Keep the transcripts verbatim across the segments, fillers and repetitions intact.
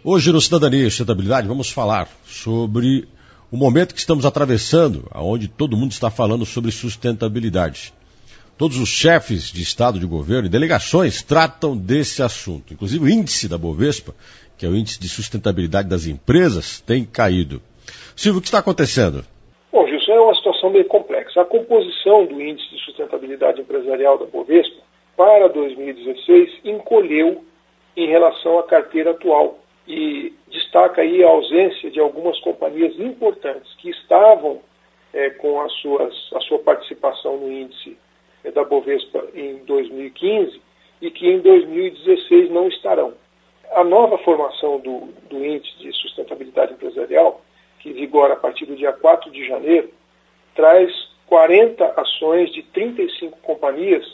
Hoje no Cidadania e Sustentabilidade vamos falar sobre o momento que estamos atravessando, onde todo mundo está falando sobre sustentabilidade. Todos os chefes de Estado, de governo e delegações tratam desse assunto. Inclusive o índice da Bovespa, que é o índice de sustentabilidade das empresas, tem caído. Silvio, o que está acontecendo? Bom, Gilson, é uma situação meio complexa. A composição do índice de sustentabilidade empresarial da Bovespa para dois mil e dezesseis encolheu em relação à carteira atual e destaca aí a ausência de algumas companhias importantes que estavam é, com as suas, a sua participação no índice é, da Bovespa em dois mil e quinze e que em dois mil e dezesseis não estarão. A nova formação do, do índice de sustentabilidade empresarial, que vigora a partir do dia quatro de janeiro, traz quarenta ações de trinta e cinco companhias,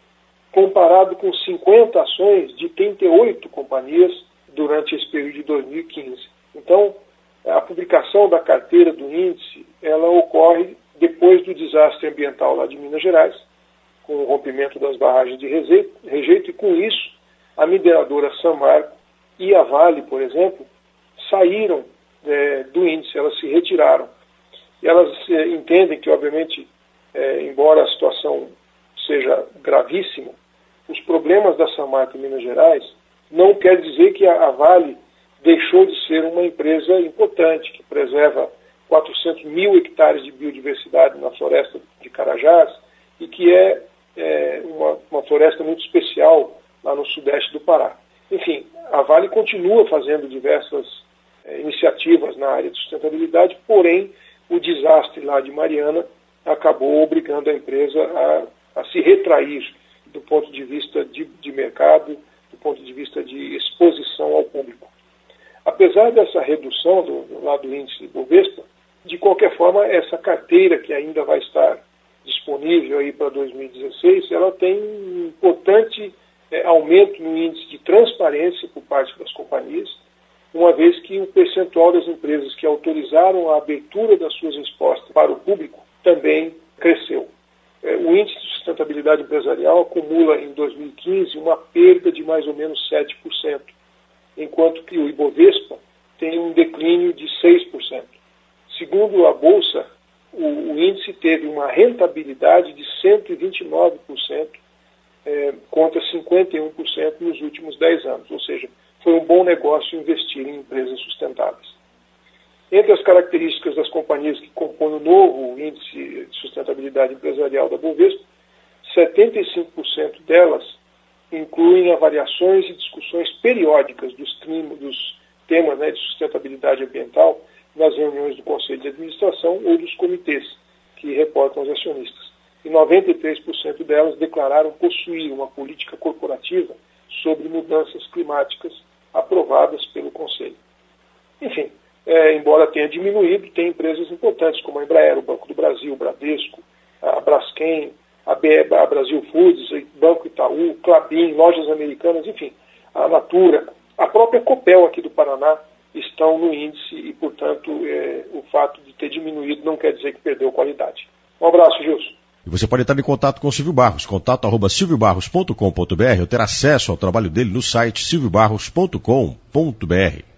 comparado com cinquenta ações de trinta e oito companhias durante esse período de dois mil e quinze. Então, a publicação da carteira do índice, ela ocorre depois do desastre ambiental lá de Minas Gerais, com o rompimento das barragens de rejeito, e com isso, a mineradora Samarco e a Vale, por exemplo, saíram é, do índice, elas se retiraram. E elas é, entendem que, obviamente, é, embora a situação seja gravíssima, os problemas da Samarco em Minas Gerais não quer dizer que a, a Vale deixou de ser uma empresa importante, que preserva quatrocentos mil hectares de biodiversidade na floresta de Carajás e que é, é uma, uma floresta muito especial lá no sudeste do Pará. Enfim, a Vale continua fazendo diversas é, iniciativas na área de sustentabilidade, porém o desastre lá de Mariana acabou obrigando a empresa a, a se retrair do ponto de vista de, de mercado, do ponto de vista de exposição ao público. Apesar dessa redução do, do lado do índice de Bovespa, de qualquer forma, essa carteira que ainda vai estar disponível aí para dois mil e dezesseis, ela tem um importante é, aumento no índice de transparência por parte das companhias, uma vez que o percentual das empresas que autorizaram a abertura das suas respostas para o público também cresceu. O índice de sustentabilidade empresarial acumula em dois mil e quinze uma perda de mais ou menos sete por cento, enquanto que o Ibovespa tem um declínio de seis por cento. Segundo a Bolsa, o, o índice teve uma rentabilidade de cento e vinte e nove por cento é, contra cinquenta e um por cento nos últimos dez anos, ou seja, foi um bom negócio investir em empresas sustentáveis. Entre as características das companhias que compõem o novo índice de sustentabilidade empresarial da Bovespa, setenta e cinco por cento delas incluem avaliações e discussões periódicas dos, trim, dos temas né, de sustentabilidade ambiental nas reuniões do Conselho de Administração ou dos comitês que reportam aos acionistas. E noventa e três por cento delas declararam possuir uma política corporativa sobre mudanças climáticas aprovadas pelo Conselho. Enfim, É, embora tenha diminuído, tem empresas importantes como a Embraer, o Banco do Brasil, o Bradesco, a Braskem, a, B, a Brasil Foods, o Banco Itaú, Klabin, Lojas Americanas, enfim, a Natura, a própria Copel aqui do Paraná estão no índice e, portanto, é, o fato de ter diminuído não quer dizer que perdeu qualidade. Um abraço, Gilson. E você pode entrar em contato com o Silvio Barros, contato arroba silvio barros ponto com ponto br, ou ter acesso ao trabalho dele no site silvio barros ponto com ponto br.